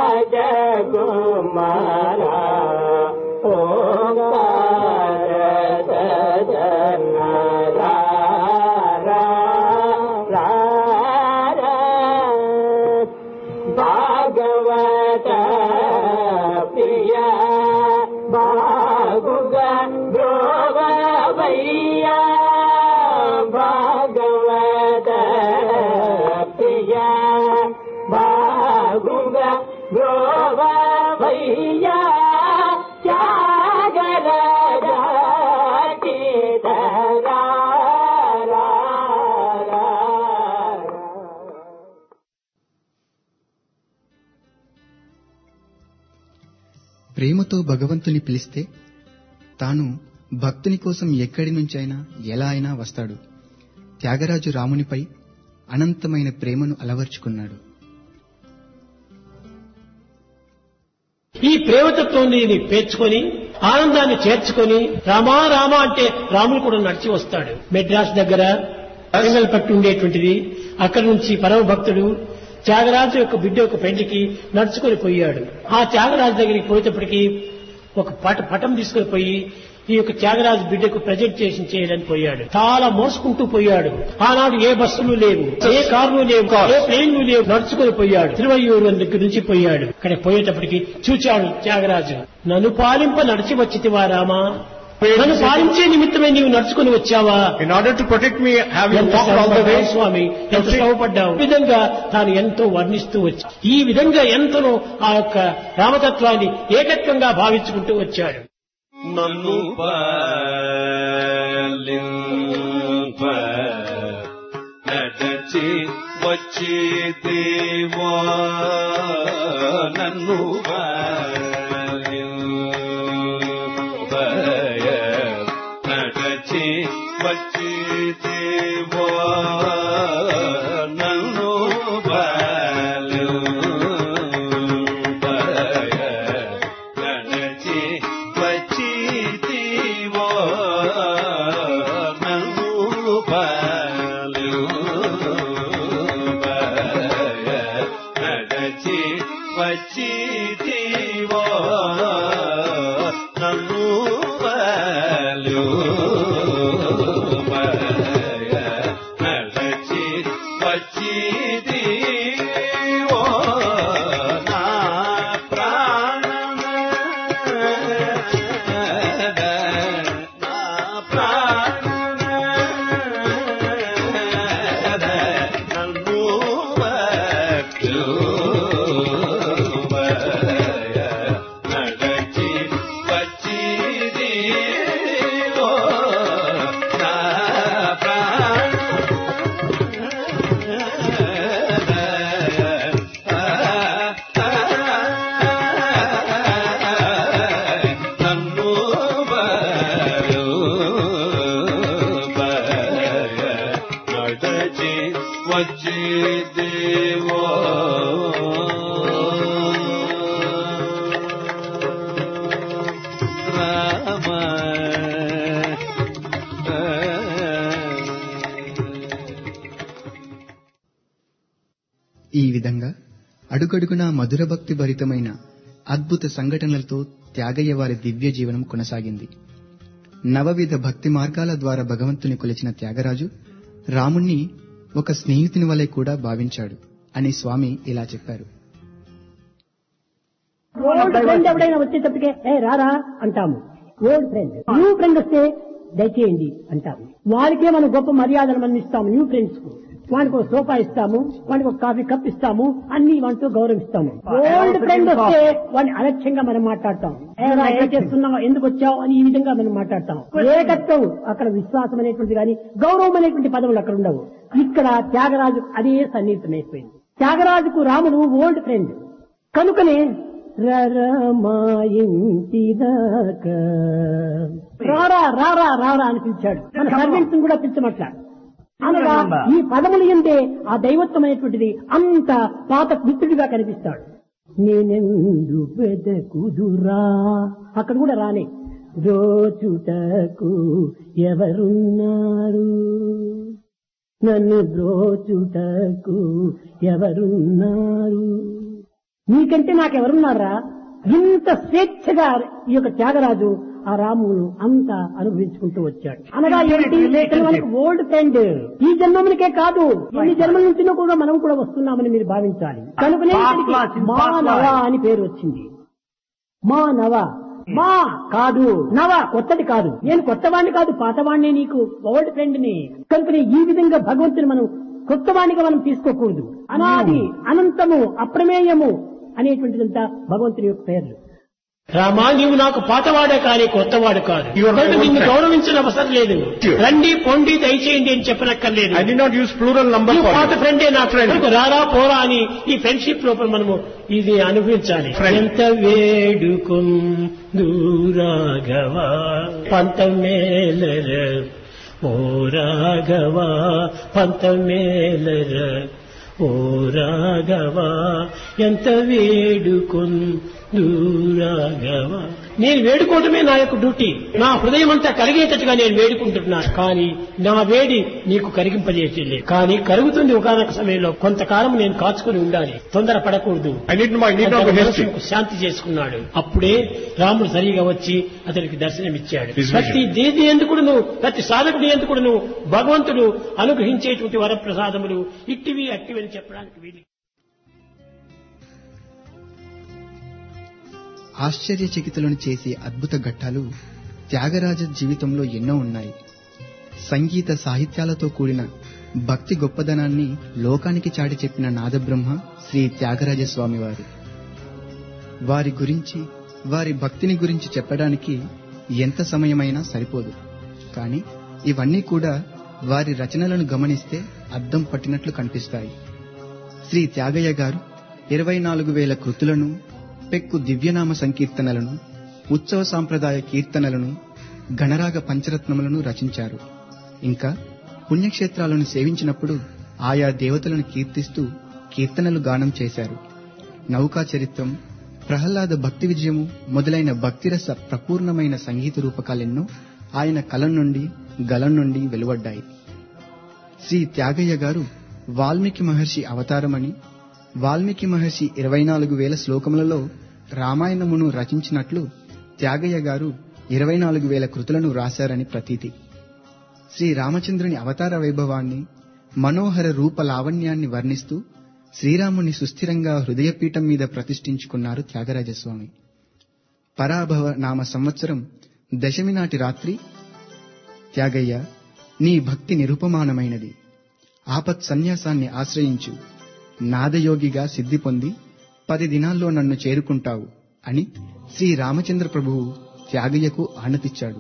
Mara, oh, ప్రేమతో భగవంతుని పిలిస్తే తాను భక్తుని కోసం ఎక్కడి నుంచైనా ఎలా అయినా వస్తాడు. త్యాగరాజు రామునిపై అనంతమైన ప్రేమను అలవర్చుకున్నాడు. ఈ ప్రేమతత్వాన్ని పేర్చుకొని ఆనందాన్ని చేర్చుకొని రామా రామా అంటే రాముడు కూడా నడిచి వస్తాడు. మెడ్రాస్ దగ్గర పట్టు ఉండేటువంటిది. అక్కడి నుంచి పరమ భక్తుడు త్యాగరాజు యొక్క బిడ్డ యొక్క పెండ్లికి నడుచుకొని పోయాడు. ఆ త్యాగరాజు దగ్గరికి పోయేటప్పటికి ఒక పట పటం తీసుకుని పోయి ఈ యొక్క త్యాగరాజు బిడ్డకు ప్రజెంటేషన్ చేయడానికి పోయాడు. చాలా మోసుకుంటూ పోయాడు. ఆనాడు ఏ బస్సులు లేవు, ఏ కార్లు లేవు, ఏ ట్రైన్లు లేవు. నడుచుకొని పోయాడు. తిరువయ్యూరు దగ్గర నుంచి పోయాడు. అక్కడ పోయేటప్పటికి చూచాడు త్యాగరాజు. నన్ను పాలింప నడిచి వచ్చితివా రామా, నన్ను పాలించే నిమిత్తమే నీవు నడుచుకుని వచ్చావా? In order to protect me, have you ఎంత walked all the way? స్వామి, ఎంత శ్రమపడ్డావు. ఈ విధంగా తాను ఎంతో వర్ణిస్తూ వచ్చి ఈ విధంగా ఎంతనో ఆ యొక్క రామతత్వాన్ని ఏకత్వంగా భావించుకుంటూ వచ్చాడు. నన్ను పాలింప నడచి వచ్చి దేవా, నన్ను పాలింప నడచి వచ్చి దేవా, నన్ను పాలింప నడచి వచ్చి దేవా, నన్ను పాలింప నడచి వచ్చి దేవా, నన్ను పాలింప నడచి వచ్చి దేవా, నా ప్రాణమే నా ప్రాణమే నన్ను నడచి వచ్చి దేవా, నా నన్ను నడచి వచ్చి దేవా, రామ ఈ విధంగా అడుగడుగునా మధుర భక్తి భరితమైన అద్భుత సంఘటనలతో త్యాగయ్య వారి దివ్య జీవనం కొనసాగింది. నవవిధ భక్తి మార్గాల ద్వారా భగవంతుని కొలిచిన త్యాగరాజు రాముణ్ణి ఒక స్నేహితుని వలె కూడా భావించాడు అని స్వామి ఇలా చెప్పారు. ఓల్డ్ ఫ్రెండ్ ఎవడైనా వచ్చేటప్పటికే ఏ రారా అంటాము. Old friend. న్యూ ఫ్రెండ్ వస్తే దయచేయండి అంటాము. వారికే మనం గొప్ప మర్యాదలు మనం ఇస్తాము. న్యూ ఫ్రెండ్స్ కు వానికి ఒక సోఫా ఇస్తాము, వానికి ఒక కాఫీ కప్ ఇస్తాము, అన్ని వాటితో గౌరవిస్తాము. ఓల్డ్ ఫ్రెండ్ వస్తే వాడిని అలక్ష్యంగా మనం మాట్లాడతాం. ఏరా ఏం చేస్తున్నావు, ఎందుకు వచ్చావు అని ఈ విధంగా మనం మాట్లాడతాం. ఏకత్వం అక్కడ విశ్వాసం అనేటువంటి కానీ గౌరవం అనేటువంటి పదవులు అక్కడ ఉండవు. ఇక్కడ త్యాగరాజు అదే సన్నిహితమైపోయింది. త్యాగరాజుకు రాముడు ఓల్డ్ ఫ్రెండ్ కనుకనే రరమాయింటిదాకా రారా రారా రారా అని పిలిచాడు. మన సర్వెంట్స్ కూడా పిలిచమట్లా. అనగా ఈ పదములు ఎందే ఆ దైవత్వమైనటువంటిది అంత పాత మిత్రుడిగా కనిపిస్తాడు. నేనెందు పెదకుదురా అక్కడ కూడా రానే. దోచుటకు ఎవరున్నారు, నన్ను దోచుటకు ఎవరున్నారు, నీకంటే నాకెవరున్నారా? ఇంత స్వేచ్ఛగా ఈ యొక్క త్యాగరాజు ఆ రామును అంత అనుభవించుకుంటూ వచ్చాడు. అనగా ఏంటి, మనకు ఓల్డ్ ఫ్రెండ్. ఈ జన్మమునికే కాదు, ఎన్ని జన్మల నుంచినో కూడా మనం కూడా వస్తున్నామని మీరు భావించాలి. కనుకనే మానవ అని పేరు వచ్చింది. మానవ మా కాదు, నవ కొత్తది కాదు. నేను కొత్తవాణ్ణి కాదు, పాతవాణ్ణి, నీకు ఓల్డ్ ఫ్రెండ్ ని. కనుకనే ఈ విధంగా భగవంతుని మనం కొత్తవాణిగా మనం తీసుకోకూడదు. అనాది అనంతము అప్రమేయము అనేటువంటిదంతా భగవంతుని యొక్క పేర్లు. రామా, నీవు నాకు పాతవాడే కానీ కొత్తవాడు కాదు. కాబట్టి నిన్ను గౌరవించిన అవసరం లేదు. రండి పొండి దయచేయండి అని చెప్పనక్కర్లేదు. I did not use plural number ఈ for పాత you. ఫ్రెండే నా ఫ్రెండ్, రారా పోరా అని ఈ ఫ్రెండ్షిప్ లోపల మనము ఇది అనుభవించాలి. Friend. ఎంత వేడుకుందూరాగవా పంతమేలర ఓ రాఘవా పంతమేలర ఓ రాఘవా ఎంత వేడుకుందూరాగవా. నేను వేడుకోవటమే నా యొక్క డ్యూటీ. నా హృదయం అంతా కరిగేటట్టుగా నేను వేడుకుంటున్నాను. కానీ నా వేడి నీకు కరిగింపజేసేలే. కానీ కరుగుతుంది ఒకనొక సమయంలో. కొంతకాలం నేను కాచుకుని ఉండాలి, తొందర పడకూడదు. I need not, I need not be hasty. మనసుకు శాంతి చేసుకున్నాడు. అప్పుడే రాముడు సరిగా వచ్చి అతనికి దర్శనమిచ్చాడు. His vision. ప్రతి దేది ఎందుకు ప్రతి సాధకుడి ఎందుకు భగవంతుడు అనుగ్రహించేటువంటి వరప్రసాదములు ఇట్టివి అట్టివి అని చెప్పడానికి వీలు. ఆశ్చర్యచకితులను చేసే అద్భుత ఘట్టాలు త్యాగరాజ జీవితంలో ఎన్నో ఉన్నాయి. సంగీత సాహిత్యాలతో కూడిన భక్తి గొప్పదనాన్ని లోకానికి చాటి చెప్పిన నాదబ్రహ్మ శ్రీ త్యాగరాజ స్వామివారు. వారి గురించి, వారి భక్తిని గురించి చెప్పడానికి ఎంత సమయమైనా సరిపోదు. కానీ ఇవన్నీ కూడా వారి రచనలను గమనిస్తే అద్దం పట్టినట్లు కనిపిస్తాయి. శ్రీ త్యాగయ్య గారు ఇరవై నాలుగు వేల కృతులను, పెక్కు దివ్యనామ సంకీర్తనలను, ఉత్సవ సాంప్రదాయ కీర్తనలను, గణరాగ పంచరత్నములను రచించారు. ఇంకా పుణ్యక్షేత్రాలను సేవించినప్పుడు ఆయా దేవతలను కీర్తిస్తూ కీర్తనలు గానం చేశారు. నౌకా చరిత్రం, ప్రహ్లాద భక్తి విజయము మొదలైన భక్తిరస ప్రపూర్ణమైన సంగీత రూపకాలెన్నో ఆయన కలం నుండి గలం నుండి వెలువడ్డాయి. శ్రీ త్యాగయ్య గారు వాల్మీకి మహర్షి అవతారమని, వాల్మీకి మహర్షి ఇరవై నాలుగు వేల శ్లోకములలో రామాయణమును రచించినట్లు త్యాగయ్య గారు ఇరవై నాలుగు వేల కృతులను రాశారని ప్రతీతి. శ్రీ రామచంద్రుని అవతార వైభవాన్ని, మనోహర రూప లావణ్యాన్ని వర్ణిస్తూ శ్రీరాముని సుస్థిరంగా హృదయపీఠం మీద ప్రతిష్ఠించుకున్నారు త్యాగరాజస్వామి. పరాభవ నామ సంవత్సరం దశమి నాటి రాత్రి, త్యాగయ్య, నీ భక్తి నిరుపమానమైనది. ఆపత్ సన్యాసాన్ని ఆశ్రయించు, నాదయోగిగా సిద్ధి పొంది పది దినాల్లో నన్ను చేరుకుంటావు అని శ్రీ రామచంద్ర ప్రభువు త్యాగయ్యకు ఆనతిచ్చాడు.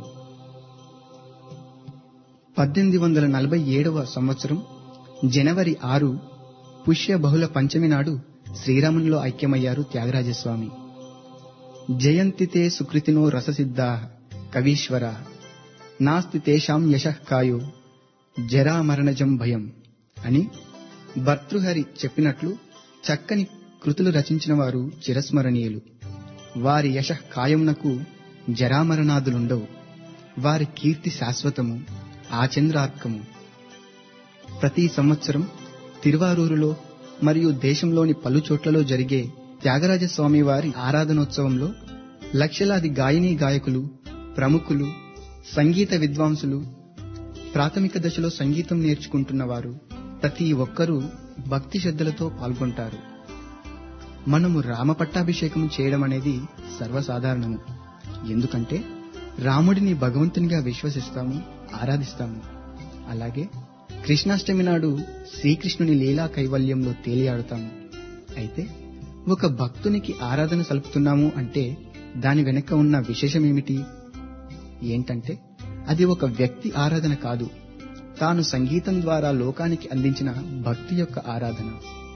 పద్దెనిమిది వందల నలభై ఏడవ సంవత్సరం జనవరి ఆరు పుష్య బహుళ పంచమి నాడు శ్రీరామునిలో ఐక్యమయ్యారు త్యాగరాజస్వామి. జయంతితే సుకృతినో రససిద్ధా కవీశ్వర నాస్తి తేషాం యశః కాయో జరామరణజం భయం అని భర్తృహరి చెప్పినట్లు చక్కని కృతులు రచించిన వారు చిరస్మరణీయులు. వారి యశః కాయమునకు జరామరణాదులుండవు. వారి కీర్తి శాశ్వతము, ఆచంద్రార్కము. ప్రతి సంవత్సరం తిరువారూరులో మరియు దేశంలోని పలు చోట్లలో జరిగే త్యాగరాజస్వామి వారి ఆరాధనోత్సవంలో లక్షలాది గాయనీ గాయకులు, ప్రముఖులు, సంగీత విద్వాంసులు, ప్రాథమిక దశలో సంగీతం నేర్చుకుంటున్న వారు ప్రతి ఒక్కరూ భక్తి శ్రద్ధలతో పాల్గొంటారు. మనము రామ పట్టాభిషేకం చేయడం అనేది సర్వసాధారణము. ఎందుకంటే రాముడిని భగవంతునిగా విశ్వసిస్తాము, ఆరాధిస్తాము. అలాగే కృష్ణాష్టమి నాడు శ్రీకృష్ణుని లీలా కైవల్యంలో తేలియాడుతాము. అయితే ఒక భక్తునికి ఆరాధన సలుపుతున్నాము అంటే దాని వెనుక ఉన్న విశేషమేమిటి? ఏంటంటే అది ఒక వ్యక్తి ఆరాధన కాదు, తాను సంగీతం ద్వారా లోకానికి అందించిన భక్తి యొక్క ఆరాధన.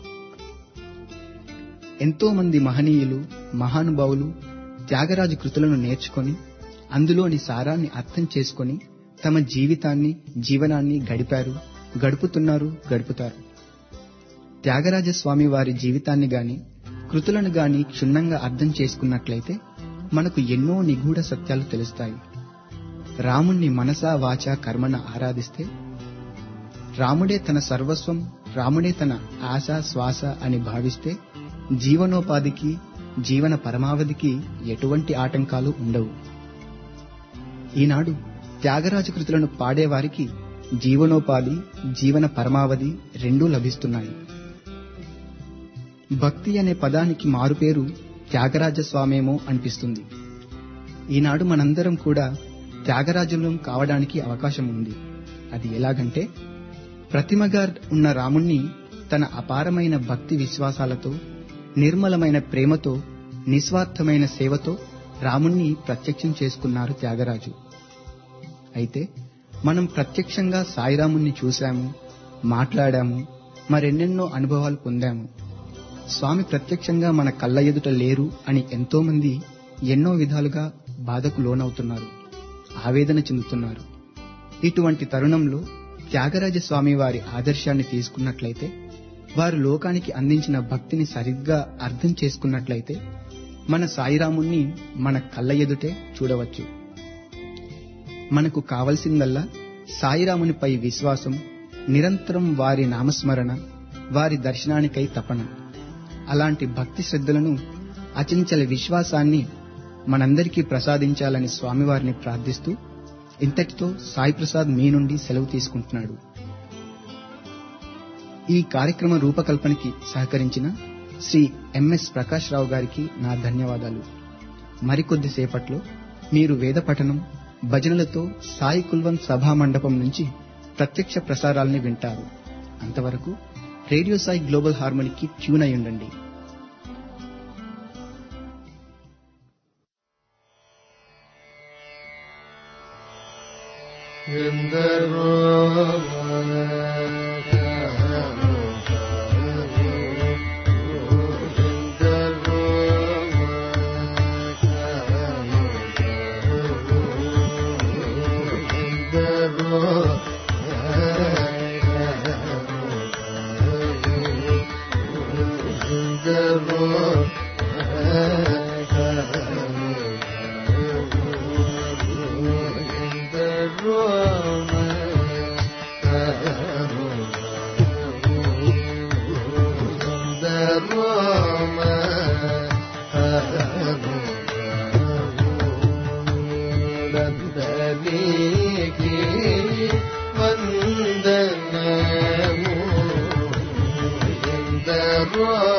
ఎంతో మంది మహనీయులు, మహానుభావులు త్యాగరాజు కృతులను నేర్చుకొని అందులోని సారాన్ని అర్థం చేసుకొని తమ జీవితాన్ని, జీవనాన్ని గడిపారు, గడుపుతున్నారు, గడుపుతారు. త్యాగరాజస్వామి వారి జీవితాన్ని గాని కృతులను గాని క్షుణ్ణంగా అర్థం చేసుకున్నట్లయితే మనకు ఎన్నో నిగూఢ సత్యాలు తెలుస్తాయి. రాముణ్ణి మనసా వాచా కర్మణ ఆరాధిస్తే రాముడే తన సర్వస్వం, రాముడే తన ఆశ శ్వాస అని భావిస్తే జీవనోపాధికి, జీవన పరమావధికి ఎటువంటి ఆటంకాలు ఉండవు. ఈనాడు త్యాగరాజ కృతులను పాడేవారికి జీవనోపాధి, జీవన పరమావధి రెండూ లభిస్తున్నాయి. భక్తి అనే పదానికి మారుపేరు త్యాగరాజస్వామేమో అనిపిస్తుంది. ఈనాడు మనందరం కూడా త్యాగరాజులం కావడానికి అవకాశం ఉంది. అది ఎలాగంటే, ప్రతిమగా ఉన్న రాముణ్ణి తన అపారమైన భక్తి విశ్వాసాలతో, నిర్మలమైన ప్రేమతో, నిస్వార్థమైన సేవతో రాముణ్ణి ప్రత్యక్షం చేసుకున్నారు త్యాగరాజు. అయితే మనం ప్రత్యక్షంగా సాయిరాముణ్ణి చూశాము, మాట్లాడాము, మరెన్నెన్నో అనుభవాలు పొందాము. స్వామి ప్రత్యక్షంగా మన కళ్ళ ఎదుట లేరు అని ఎంతో మంది ఎన్నో విధాలుగా బాధకు లోనవుతున్నారు, ఆవేదన చెందుతున్నారు. ఇటువంటి తరుణంలో త్యాగరాజ స్వామి వారి ఆదర్శాన్ని తీసుకున్నట్లయితే, వారు లోకానికి అందించిన భక్తిని సరిగ్గా అర్థం చేసుకున్నట్లయితే మన సాయిరాముణ్ణి మన కళ్ళ ఎదుటే చూడవచ్చు. మనకు కావలసిందల్లా సాయిరామునిపై విశ్వాసం, నిరంతరం వారి నామస్మరణ, వారి దర్శనానికై తపన. అలాంటి భక్తి శ్రద్ధలను, అచంచల విశ్వాసాన్ని మనందరికీ ప్రసాదించాలని స్వామివారిని ప్రార్థిస్తూ ఇంతటితో సాయి ప్రసాద్ మీ నుండి సెలవు తీసుకుంటున్నాడు. ఈ కార్యక్రమ రూపకల్పనకి సహకరించిన శ్రీ ఎంఎస్ ప్రకాష్ రావు గారికి నా ధన్యవాదాలు. మరికొద్ది సేపట్లో మీరు వేద పఠనం, భజనలతో సాయి కుల్వన్ సభా మండపం నుంచి ప్రత్యక్ష ప్రసారాల్ని వింటారు. అంతవరకు రేడియో సాయి గ్లోబల్ హార్మోనికి ట్యూన్ అయి ఉండండి. వందనము